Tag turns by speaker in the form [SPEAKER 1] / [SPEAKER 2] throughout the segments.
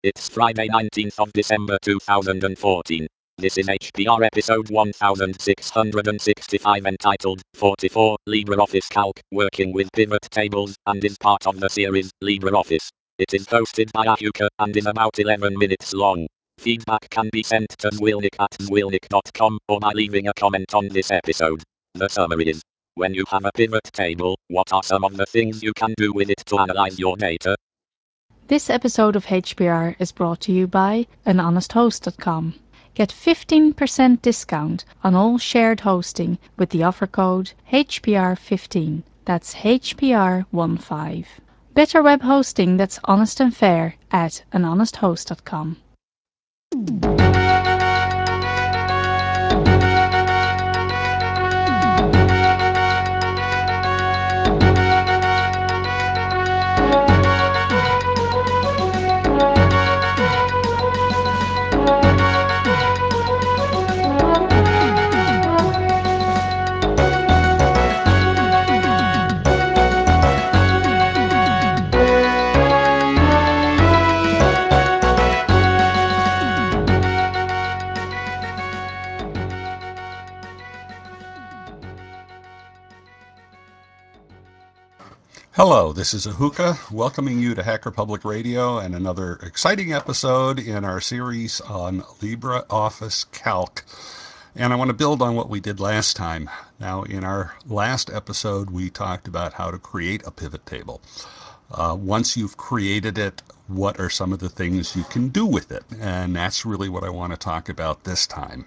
[SPEAKER 1] It's Friday 19th of December 2014. This is HPR episode 1665 entitled 44 LibreOffice Calc, Working with Pivot Tables, and is part of the series LibreOffice. It is hosted by Ahuka and is about 11 minutes long. Feedback can be sent to zwilnik@zwilnik.com or by leaving a comment on this episode. The summary is: when you have a pivot table, what are some of the things you can do with it to analyze your data?
[SPEAKER 2] This episode of HBR is brought to you by anhonesthost.com. Get 15% discount on all shared hosting with the offer code HBR15. That's HBR15. Better web hosting that's honest and fair at anhonesthost.com.
[SPEAKER 3] Hello, this is Ahuka, welcoming you to Hacker Public Radio and another exciting episode in our series on LibreOffice Calc. And I want to build on what we did last time. Now, in our last episode, we talked about how to create a pivot table. Once you've created it, what are some of the things you can do with it? And that's really what I want to talk about this time.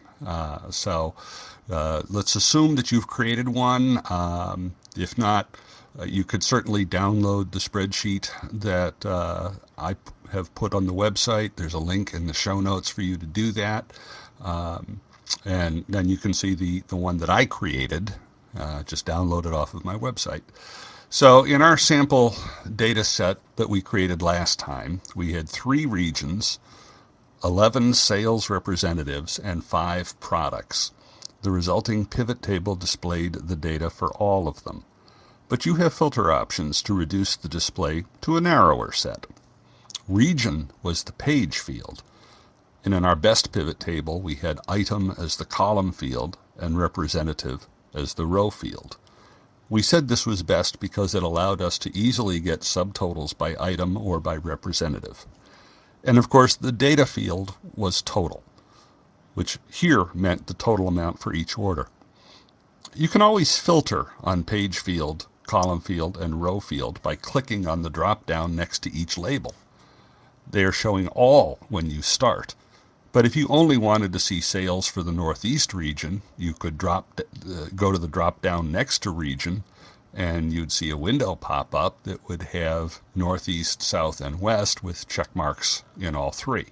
[SPEAKER 3] Let's assume that you've created one. If not, you could certainly download the spreadsheet that I have put on the website. There's a link in the show notes for you to do that. And then you can see the one that I created. Just download it off of my website. So in our sample data set that we created last time, we had 3 regions, 11 sales representatives, and 5 products. The resulting pivot table displayed the data for all of them. But you have filter options to reduce the display to a narrower set. Region was the page field, and in our best pivot table we had item as the column field and representative as the row field. We said this was best because it allowed us to easily get subtotals by item or by representative. And of course the data field was total, which here meant the total amount for each order. You can always filter on page field, column field, and row field by clicking on the drop down next to each label. They are showing all when you start. But if you only wanted to see sales for the Northeast region, you could go to the drop down next to region, and you'd see a window pop up that would have Northeast, South, and West with check marks in all 3.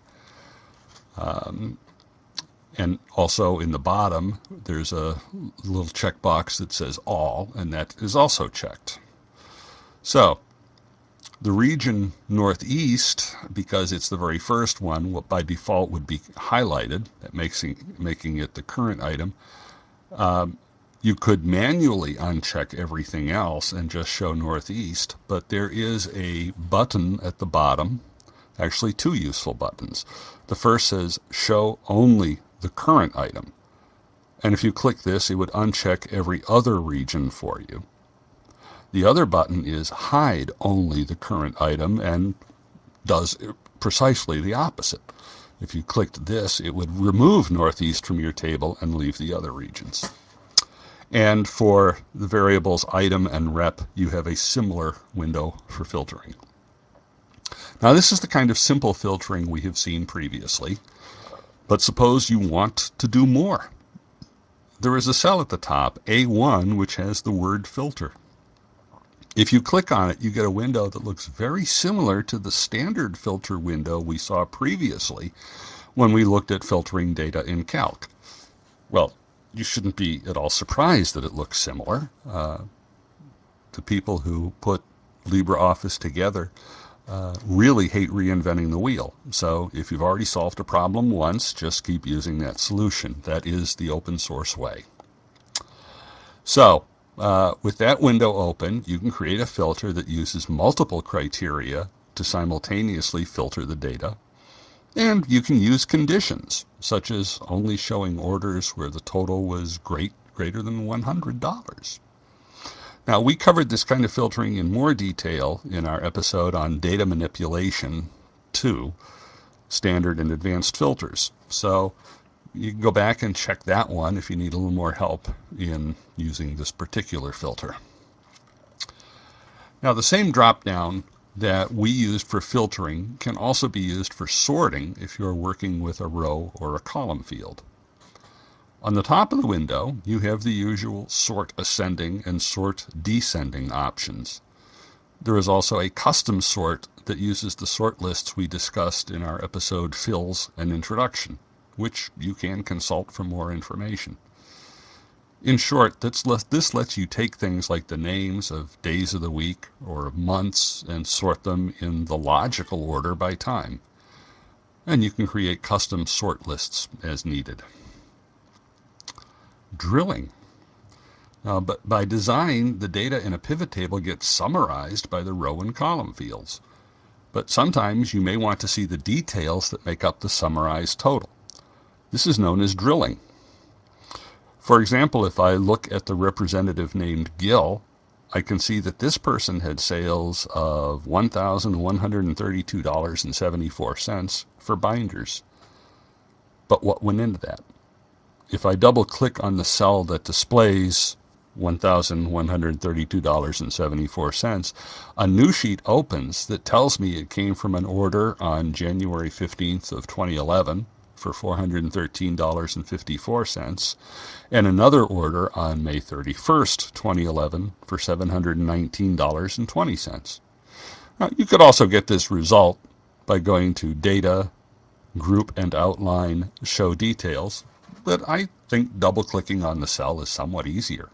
[SPEAKER 3] And also in the bottom, there's a little checkbox that says all, and that is also checked. So the region Northeast, because it's the very first one, what by default would be highlighted, that making it the current item. You could manually uncheck everything else and just show Northeast, but there is a button at the bottom, actually 2 useful buttons. The first says show only the current item, and if you click this it would uncheck every other region for you. The other button is hide only the current item and does precisely the opposite. If you clicked this, it would remove Northeast from your table and leave the other regions. And for the variables item and rep, you have a similar window for filtering. Now this is the kind of simple filtering we have seen previously, but suppose you want to do more. There is a cell at the top, A1, which has the word filter. If you click on it, you get a window that looks very similar to the standard filter window we saw previously when we looked at filtering data in Calc. Well, you shouldn't be at all surprised that it looks similar. The people who put LibreOffice together really hate reinventing the wheel. So if you've already solved a problem once, just keep using that solution. That is the open source way. So with that window open, you can create a filter that uses multiple criteria to simultaneously filter the data. And you can use conditions, such as only showing orders where the total was greater than $100. Now, we covered this kind of filtering in more detail in our episode on data manipulation 2, standard and advanced filters. So you can go back and check that one if you need a little more help in using this particular filter. Now, the same drop-down that we used for filtering can also be used for sorting if you're working with a row or a column field. On the top of the window, you have the usual sort ascending and sort descending options. There is also a custom sort that uses the sort lists we discussed in our episode Fills and Introduction, which you can consult for more information. In short, this lets you take things like the names of days of the week or of months and sort them in the logical order by time. And you can create custom sort lists as needed. Drilling. But by design, the data in a pivot table gets summarized by the row and column fields. But sometimes you may want to see the details that make up the summarized total. This is known as drilling. For example, if I look at the representative named Gil, I can see that this person had sales of $1,132.74 for binders. But what went into that? If I double click on the cell that displays $1,132.74, a new sheet opens that tells me it came from an order on January 15th of 2011 for $413.54, and another order on May 31st, 2011 for $719.20. Now, you could also get this result by going to Data, Group and Outline, Show Details, but I think double-clicking on the cell is somewhat easier.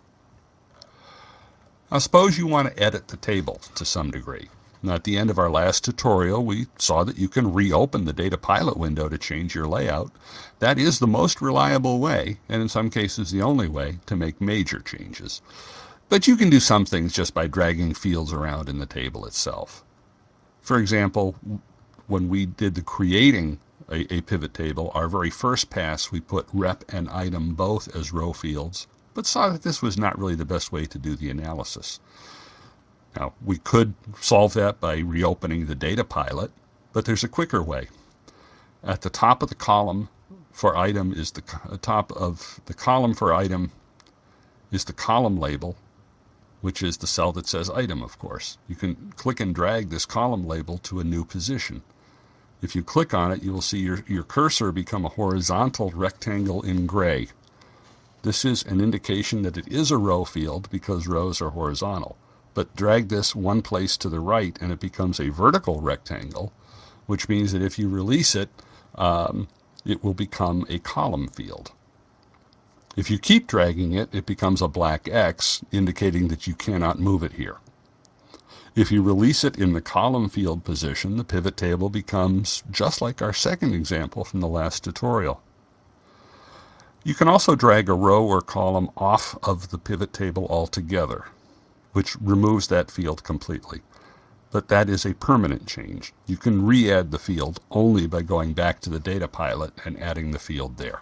[SPEAKER 3] Now, suppose you want to edit the table to some degree. Now, at the end of our last tutorial, we saw that you can reopen the Data Pilot window to change your layout. That is the most reliable way, and in some cases the only way, to make major changes. But you can do some things just by dragging fields around in the table itself. For example, when we did the creating a pivot table, our very first pass, we put rep and item both as row fields, but saw that this was not really the best way to do the analysis. Now, we could solve that by reopening the Data Pilot, but there's a quicker way. At the top of the column for item is the top of the column for item is the column label, which is the cell that says item, of course. You can click and drag this column label to a new position. If you click on it, you will see your cursor become a horizontal rectangle in gray. This is an indication that it is a row field because rows are horizontal. But drag this one place to the right and it becomes a vertical rectangle, which means that if you release it, it will become a column field. If you keep dragging it, it becomes a black X, indicating that you cannot move it here. If you release it in the column field position, the pivot table becomes just like our second example from the last tutorial. You can also drag a row or column off of the pivot table altogether, which removes that field completely. But that is a permanent change. You can re-add the field only by going back to the Data Pilot and adding the field there.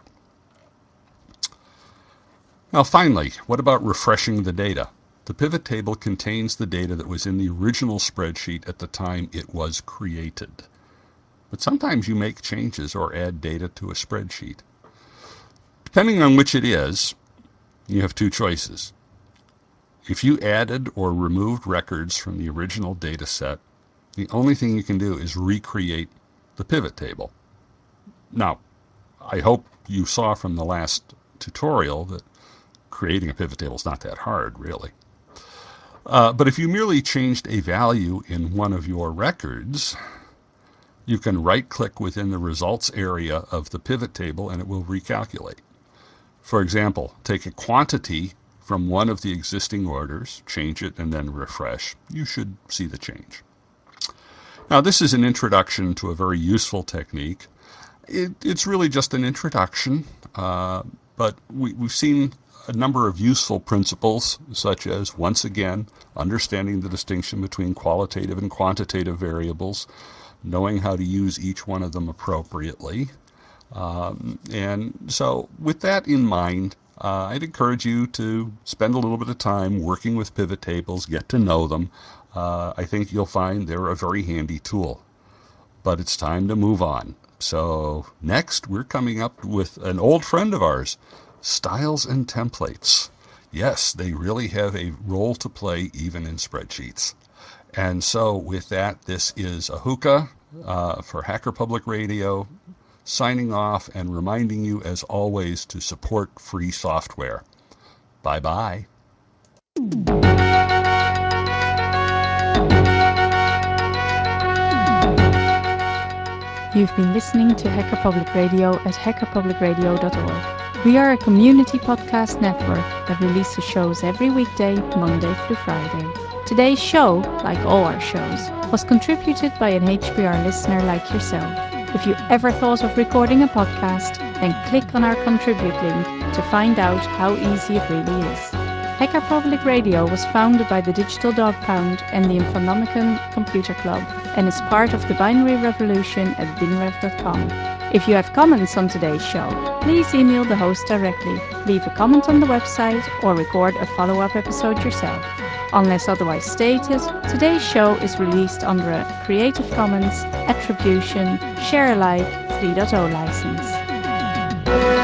[SPEAKER 3] Now finally, what about refreshing the data? The pivot table contains the data that was in the original spreadsheet at the time it was created. But sometimes you make changes or add data to a spreadsheet. Depending on which it is, you have two choices. If you added or removed records from the original data set, the only thing you can do is recreate the pivot table. Now, I hope you saw from the last tutorial that creating a pivot table is not that hard, really. But if you merely changed a value in one of your records, you can right-click within the results area of the pivot table and it will recalculate. For example, take a quantity from one of the existing orders, change it, and then refresh. You should see the change. Now, this is an introduction to a very useful technique. It's really just an introduction, but we've seen a number of useful principles, such as, once again, understanding the distinction between qualitative and quantitative variables, knowing how to use each one of them appropriately. And so, with that in mind, I'd encourage you to spend a little bit of time working with pivot tables, get to know them. I think you'll find they're a very handy tool. But it's time to move on. So, next, we're coming up with an old friend of ours, styles and templates. Yes, they really have a role to play even in spreadsheets. And so, with that, this is Ahuka for Hacker Public Radio, signing off and reminding you, as always, to support free software. Bye-bye.
[SPEAKER 2] You've been listening to Hacker Public Radio at hackerpublicradio.org. We are a community podcast network that releases shows every weekday, Monday through Friday. Today's show, like all our shows, was contributed by an HPR listener like yourself. If you ever thought of recording a podcast, then click on our contribute link to find out how easy it really is. Hacker Public Radio was founded by the Digital Dog Pound and the Infonomicon Computer Club and is part of the Binary Revolution at binrev.com. If you have comments on today's show, please email the host directly, leave a comment on the website, or record a follow-up episode yourself. Unless otherwise stated, today's show is released under a Creative Commons Attribution Share Alike 3.0 license.